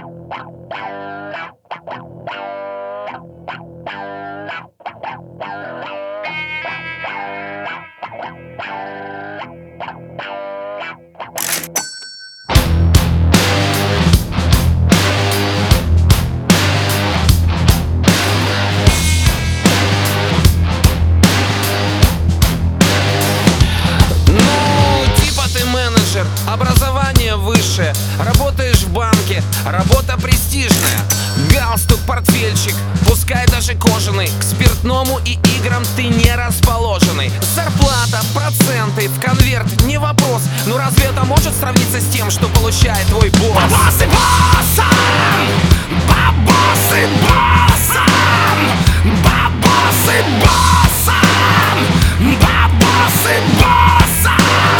Образование высшее, работаешь в банке, работа престижная. Галстук, портфельчик, пускай даже кожаный. К спиртному и играм ты не расположенный. Зарплата, проценты, в конверт, не вопрос. Ну разве это может сравниться с тем, что получает твой босс? Бабосы боссом! Бабосы боссом! Бабосы боссом! Бабосы боссом!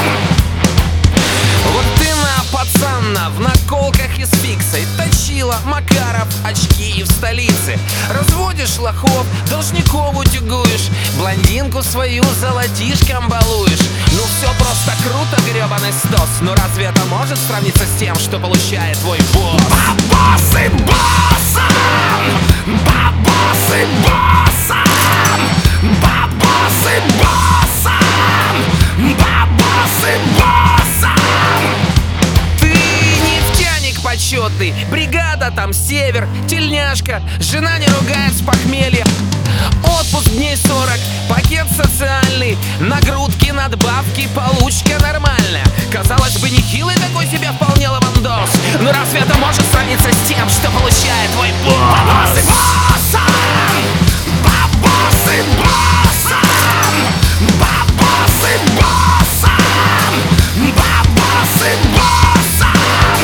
Вот ты на, пацанна, в наколках и с фиксой. Точила, Макаров, очки и в столице. Разводишь лохов, должников утюгуешь. Блондинку свою золотишком балуешь. Ну все просто круто, гребаный стос. Но разве это может сравниться с тем, что получает твой босс? Бабосы боссом! Бабосы боссом! Бабосы боссом! Бабосы боссом! Ты нефтяник почетный, бригада там север, тельняшка, жена не ругает с похмелья. Отпуск дней 40, пакет социальный, нагрудки, надбавки, получка нормальная. Казалось бы, нехилый такой себе вполне лавандос. Но разве это может сравниться с тем, что получает твой босс? Бабосы боссом! Бабосы боссом! Бабосы боссом! Бабосы боссом!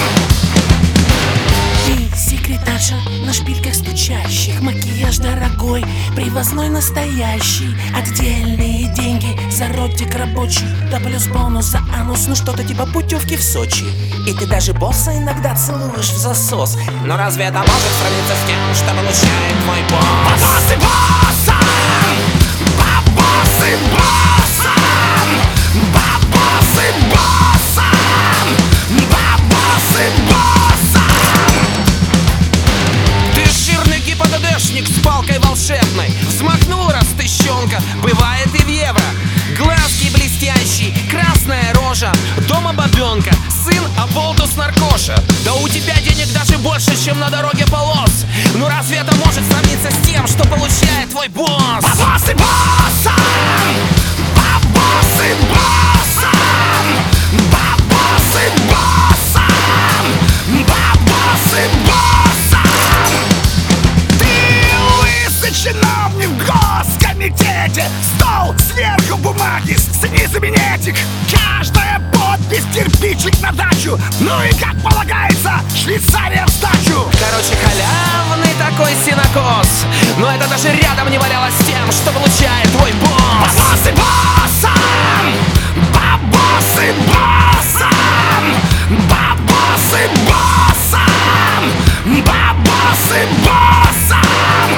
Ты секретарша на шпильках стучащих. Макияж дорогой, привозной настоящий. Отдельные деньги за ротик рабочий. Да плюс бонус за анус, ну что-то типа путевки в Сочи. И ты даже босса иногда целуешь в засос. Но разве это может сравниться с тем, что получает твой босс? Бабосы боссом! Бабосы боссом! Бабосы боссом! Бабосы боссом! Ты жирный ГИБДДшник с палкой волшебной. Взмахнул раз тыщенка, бывает и в евро. Глазки блестящие, красная рожа. Дома бабенка, сын оболтус наркоша. Да у тебя денег даже больше, чем на дороге полос. Ну разве это может сравниться с тем, что получает твой босс? Бабосы боссом! Бабосы боссом! Бабосы боссом! Бабосы боссом! Ты лысый чиновник в госкомитете! Стол сверху бумаги, снизу минетик! Каждая подпись кирпичик на дачу! Ну и как полагается, Швейцария в сдачу! Короче, халявный такой синокос. Но это даже рядом не валялось с тем, что получает твой босс. Бабосы боссом! Бабосы боссом! Бабосы боссом! Бабосы боссом!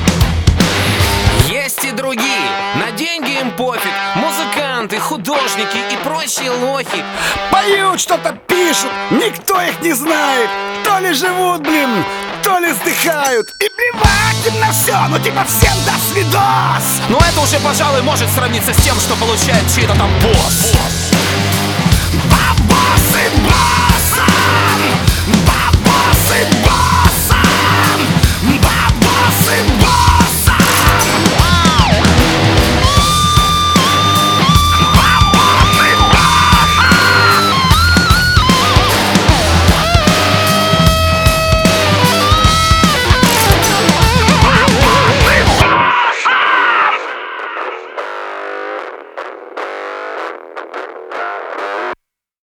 Есть и другие, на деньги им пофиг. Музыканты, художники и прочие лохи. Поют, что-то пишут, никто их не знает. То ли живут, блин, то ли вздыхают. И плевать им на все, ну типа всем до свидос. Но это уже, пожалуй, может сравниться с тем, что получает чей-то там босс. Бабосы боссом!